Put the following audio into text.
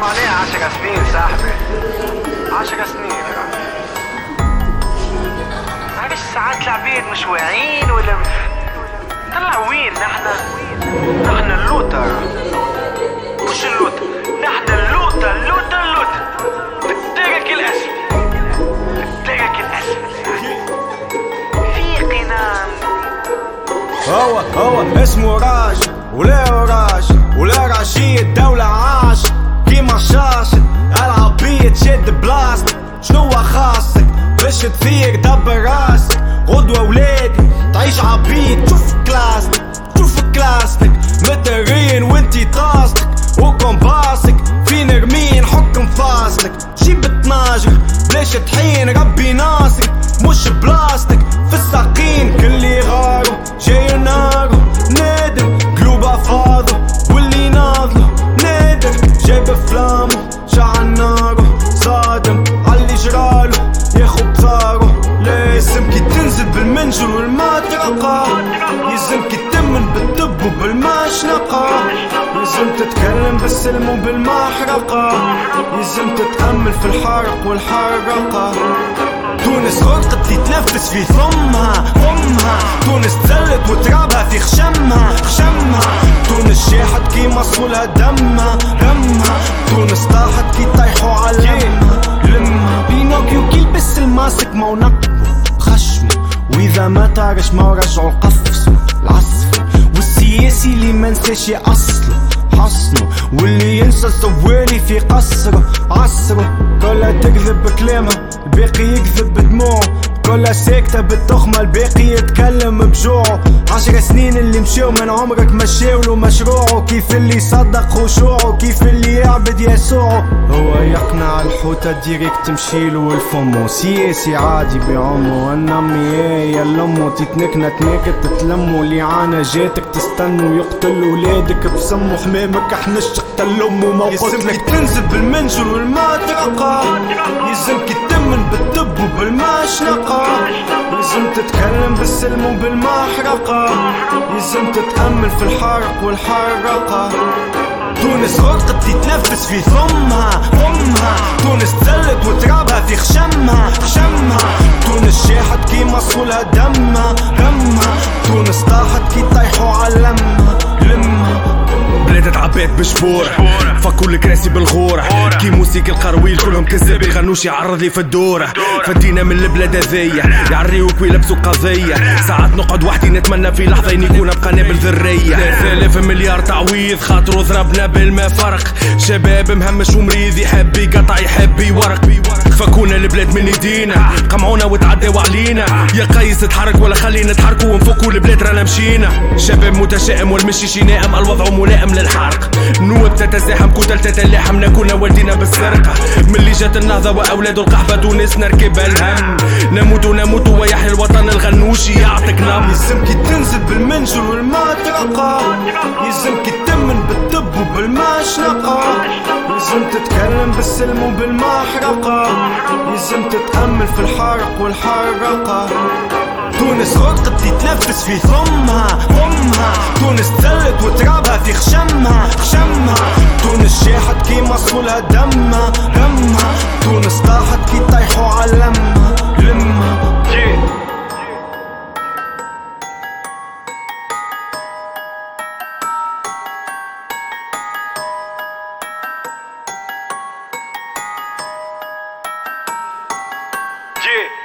عليها 10 سنين صاحبي، 10 سنين. معلش ساعات العبيد مش واعيين ولا طلع وين؟ نحن اللوطة، مش اللوطة، نحن اللوطة في الدرك الأسفل، في قنان. هو اسمه راش ولا رشيد دولة عاش كيما شاشت العبية تشد بلاستيك. شنو خاصك باش تثير دبر راسك؟ غدوة ولادي تعيش عبيد، شوف كلاستك مترين وانتي طاستك وكومباسك في نرمين حكم فاصلك. جيب الطناجر بلاش تحين ربي ناصر، مش بلاستيك في الساقين كل غارو جاي نارو نادر قلوبه فاضو واللي ناضلو نادر جايب فلامو شعل نارو صادم عاللي جرالو ياخو بثارو. لازم كي تنزل بالمنجل والمطرقة، لازم كي تمن بالدب وبالمشنقة، لازم تتكلم بالسلم وبالمحرقة، لازم تتأمل في الحرق والحرقة. تونس غرقت تتنفس في ثمها، تونس تزلت وترابها في خشمها. تونس شاحت كي مصولها دمها، تونس طاحت كي طيحوا على لمها. بينوكيو كي يلبس الماسك ما ونقبه خشمه، واذا ما طارش ما ورجعوا القفص العصفر. والسياسي اللي ما نساش اصله حصنه، واللي ينسى الزوالي في قصره عصره. كلها تكذب بكلامها الباقي يكذب بدموعه، كلها ساكتة بالتخمة الباقي يتكلم بجوعه. 10 سنين اللي مشيو من عمرك مشاولو مشروعه، كيف اللي صدق خشوعه كيف اللي يعبد يسوعه. هو يقنع الحوتة ديريكت تمشيلو الفمو، سياسي عادي بعمو. النمي يا لمو تتنكنا تناكت تتلمو، اللي عانا جاتك تستنو يقتل ولادك بسمو. حمامك احناش تقتل امو ما قلتلك تنزل بالمنجل والمطرقة، لازم كي تمن بالدب وبالمشنقة، لازم تتكلم بالسلم وبالمحرقة، لازم تتأمل في الحرق والحرقة. تونس غرقت تتنفس في ثمها، تونس تزلت وترابها في خشمها. تونس شاحت كي مصولها دمها، تونس طاحت كي طيحوا على لمها. بلاد عباد بجبورة فكوا الكراسي بالغورة، كي موسيقى القرويل كلهم كذاب يغنوش يعرض لي في الدورة. فدينا من البلاد هذية يعريوك ويلبسوا قضية، ساعات نقعد وحدي نتمنى في لحظة يكون بقنابل ذرية. 3000 مليار تعويض خاطرو ضربنا بالما فرق، شباب مهمش ومريض يحب يقطع يحب يورق. فكونا البلاد من ايدينا قمعونا وتعداو علينا، يا قيس تحرك ولا خلينا نتحركوا ونفكوا البلاد رانا مشينا. شباب متشائم والمشي شي نائم، الوضع ملائم للحرق. نوب تتزاحم كتل تتلاحم، نكونا والدينا بالسرقة. ملي جات النهضة واولاد القحبة وناس نركب الهم، نموت ويحيى الوطن الغنوشي يعطيك نم. لازم كي تنزل بالمنجل والمطرقة، لازم كي تمن بالدب وبالمشنقة، لازم تتكلم بالسلم وبالمحرقة، لازم تتأمل في الحرق والحرقة. تونس غرقت تتنفس في ثمها، تونس تزلت وترابها في خشمها. تونس شاحت كي مصولها دمها، تونس طاحت كي طيحوا على لمها. Yeah.